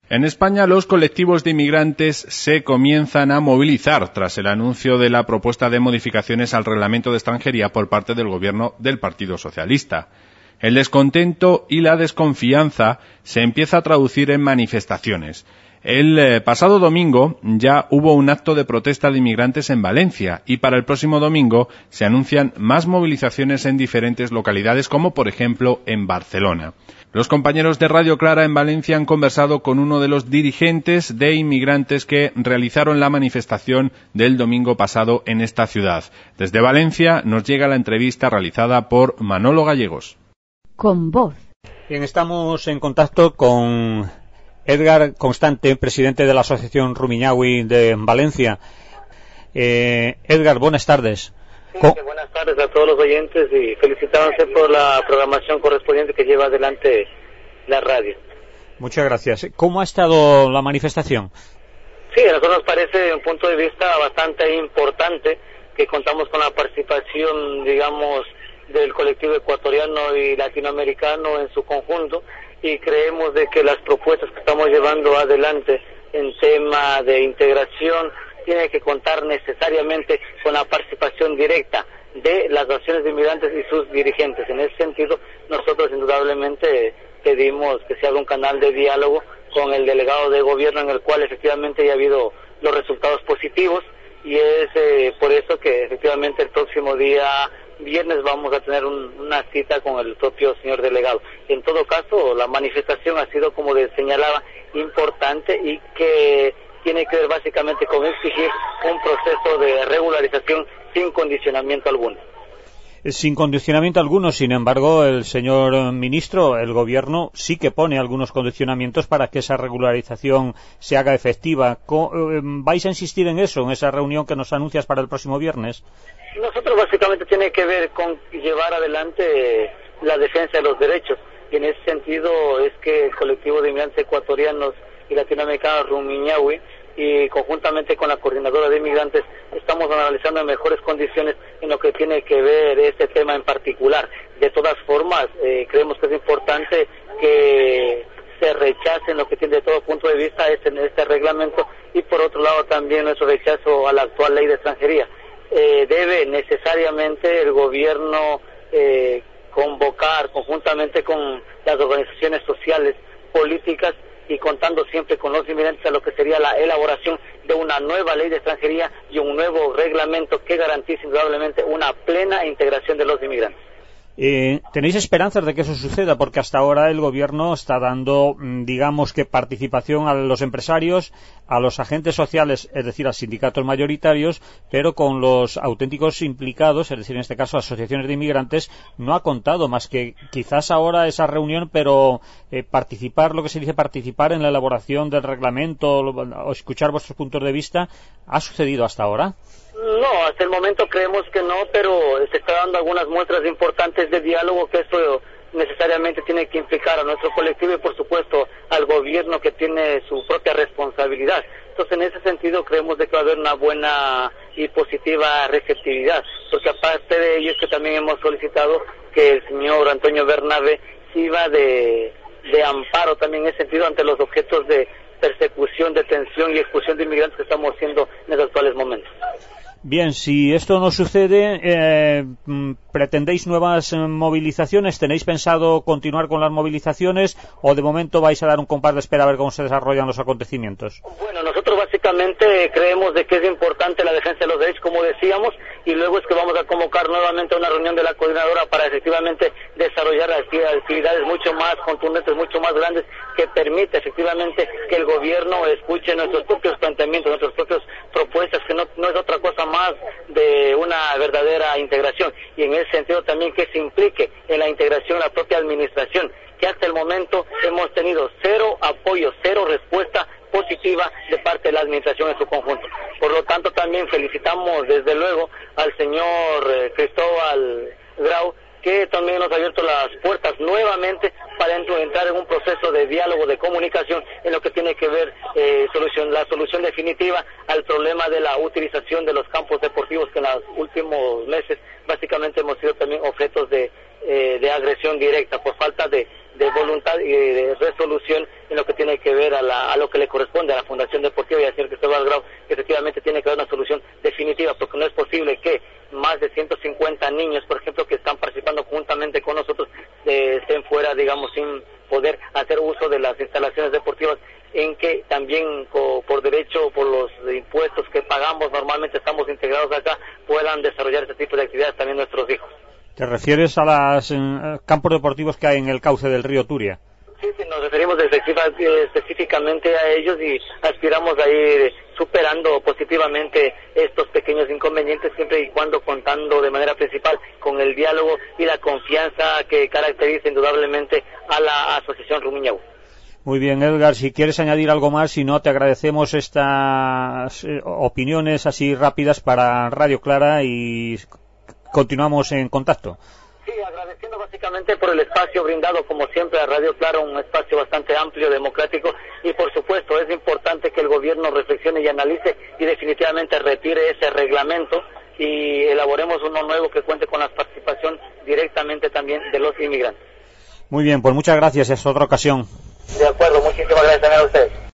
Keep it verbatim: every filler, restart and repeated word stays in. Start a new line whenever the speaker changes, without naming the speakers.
En España, los colectivos de inmigrantes se comienzan a movilizar tras el anuncio de la propuesta de modificaciones al Reglamento de Extranjería por parte del Gobierno del Partido Socialista. El descontento y la desconfianza se empieza a traducir en manifestaciones. El eh, pasado domingo ya hubo un acto de protesta de inmigrantes en Valencia y para el próximo domingo se anuncian más movilizaciones en diferentes localidades, como por ejemplo en Barcelona. Los compañeros de Radio Clara en Valencia han conversado con uno de los dirigentes de inmigrantes que realizaron la manifestación del domingo pasado en esta ciudad. Desde Valencia nos llega la entrevista realizada por Manolo Gallegos.
Con voz.
Bien, estamos en contacto con Edgar Constante, presidente de la Asociación Rumiñahui de Valencia. Eh, Edgar, buenas tardes.
Sí, buenas tardes a todos los oyentes y felicitándose por la programación correspondiente que lleva adelante la radio.
Muchas gracias. ¿Cómo ha estado la manifestación?
Sí, a nosotros nos parece un punto de vista bastante importante que contamos con la participación, digamos, del colectivo ecuatoriano y latinoamericano en su conjunto y creemos de que las propuestas que estamos llevando adelante en tema de integración tiene que contar necesariamente con la participación directa de las naciones de inmigrantes y sus dirigentes. En ese sentido, nosotros indudablemente pedimos que se haga un canal de diálogo con el delegado de gobierno en el cual efectivamente ya ha habido los resultados positivos y es eh, por eso que efectivamente el próximo día viernes vamos a tener un, una cita con el propio señor delegado. En todo caso, la manifestación ha sido, como les señalaba, importante y que tiene que ver básicamente con exigir un proceso de regularización sin condicionamiento alguno.
Sin condicionamiento alguno, sin embargo, el señor ministro, el gobierno sí que pone algunos condicionamientos para que esa regularización se haga efectiva. ¿Vais a insistir en eso, en esa reunión que nos anuncias para el próximo viernes?
Nosotros básicamente tiene que ver con llevar adelante la defensa de los derechos y en ese sentido es que el colectivo de inmigrantes ecuatorianos y latinoamericanos Rumiñahui y conjuntamente con la coordinadora de inmigrantes estamos analizando en mejores condiciones en lo que tiene que ver este tema en particular. De todas formas, eh, creemos que es importante que se rechace en lo que tiene de todo punto de vista este, este reglamento y por otro lado también nuestro rechazo a la actual ley de extranjería. Eh, debe necesariamente el gobierno eh, convocar conjuntamente con las organizaciones sociales, políticas y contando siempre con los inmigrantes a lo que sería la elaboración de una nueva ley de extranjería y un nuevo reglamento que garantice indudablemente una plena integración de los inmigrantes.
Eh, ¿Tenéis esperanzas de que eso suceda? Porque hasta ahora el gobierno está dando, digamos que participación a los empresarios, a los agentes sociales, es decir, a sindicatos mayoritarios, pero con los auténticos implicados, es decir, en este caso asociaciones de inmigrantes, no ha contado más que quizás ahora esa reunión, pero eh, participar, lo que se dice participar en la elaboración del reglamento o escuchar vuestros puntos de vista, ¿ha sucedido hasta ahora?
No, hasta el momento creemos que no, pero se está dando algunas muestras importantes de diálogo que esto necesariamente tiene que implicar a nuestro colectivo y por supuesto al gobierno que tiene su propia responsabilidad. Entonces en ese sentido creemos de que va a haber una buena y positiva receptividad, porque aparte de ello es que también hemos solicitado que el señor Antonio Bernabe sirva de, de amparo también en ese sentido ante los objetos de persecución, detención y expulsión de inmigrantes que estamos haciendo en los actuales momentos.
Bien, si esto no sucede, eh, ¿pretendéis nuevas movilizaciones? ¿Tenéis pensado continuar con las movilizaciones o de momento vais a dar un compás de espera a ver cómo se desarrollan los acontecimientos?
Bueno, nosotros básicamente creemos de que es importante la defensa de los derechos, como decíamos, y luego es que vamos a convocar nuevamente una reunión de la coordinadora para efectivamente desarrollar actividades mucho más contundentes, mucho más grandes, que permita efectivamente que el gobierno escuche nuestros propios planteamientos, nuestras propias propuestas, que no, no es otra cosa más de una verdadera integración y en ese sentido también que se implique en la integración la propia administración, que hasta el momento hemos tenido cero apoyo, cero respuesta positiva de parte de la administración en su conjunto. Por lo tanto también felicitamos desde luego al señor eh, Cristóbal Grau, que también nos ha abierto las puertas nuevamente para entrar en un proceso de diálogo, de comunicación en lo que tiene que ver eh, solución, la solución definitiva al problema de la utilización de los campos deportivos que en los últimos meses básicamente hemos sido también objetos de, eh, de agresión directa por falta de, de voluntad y de resolución en lo que tiene que ver a, la, a lo que le corresponde a la Fundación Deportiva y al señor Cristóbal Grau, que efectivamente tiene que haber una solución definitiva, porque no es posible que más de ciento cincuenta niños, por ejemplo, que están participando juntamente con nosotros, eh, estén fuera, digamos, sin poder hacer uso de las instalaciones deportivas, en que también co, por derecho, por los impuestos que pagamos, normalmente estamos integrados acá, puedan desarrollar este tipo de actividades también nuestros hijos.
¿Te refieres a los eh, campos deportivos que hay en el cauce del río Turia?
Sí, sí, nos referimos específicamente a ellos y aspiramos a ir superando positivamente estos pequeños inconvenientes, siempre y cuando contando de manera principal con el diálogo y la confianza que caracteriza indudablemente a la Asociación Rumiñahui.
Muy bien, Edgar, si quieres añadir algo más, si no, te agradecemos estas eh, opiniones así rápidas para Radio Clara y continuamos en contacto.
Sí, agradeciendo básicamente por el espacio brindado, como siempre, a Radio Clara, un espacio bastante amplio, democrático, y por supuesto es importante que el gobierno reflexione y analice y definitivamente retire ese reglamento y elaboremos uno nuevo que cuente con la participación directamente también de los inmigrantes.
Muy bien, pues muchas gracias, es otra ocasión.
De acuerdo, muchísimas gracias a ustedes.